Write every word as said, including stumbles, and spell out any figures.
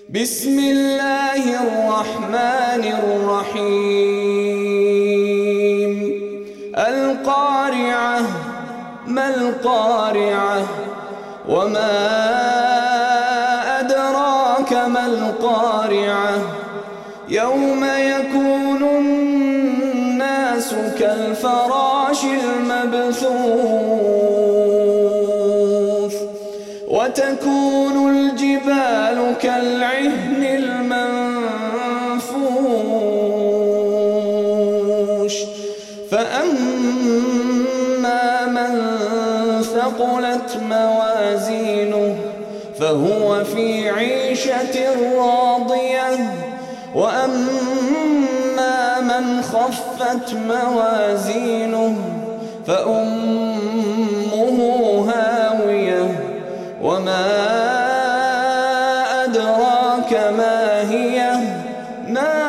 بسم الله الرحمن الرحيم القارعة ما القارعة وما أدراك ما القارعة يوم يكون الناس كالفراش المبثوث وتكون الجبال كالعهن المنفوش فأما من ثقلت موازينه فهو في عيشة راضية وأما من خفت موازينه فأمه هاوية وما أدراك ما هي نار